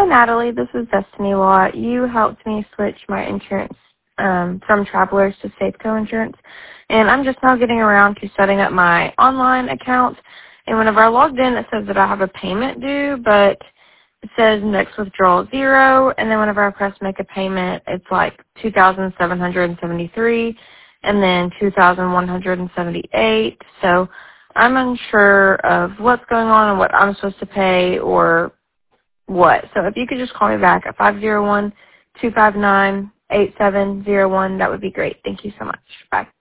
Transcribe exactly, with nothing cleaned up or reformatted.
Natalie. This is Destiny Law. You helped me switch my insurance um, from Travelers to Safeco Insurance, and I'm just now getting around to setting up my online account. And whenever I logged in, it says that I have a payment due, but it says next withdrawal zero, and then whenever I press make a payment, it's like two thousand seven hundred seventy-three dollars and then two thousand one hundred seventy-eight dollars. So I'm unsure of what's going on and what I'm supposed to pay or what. So if you could just call me back at five zero one, two five nine, eight seven zero one, that would be great. Thank you so much. Bye.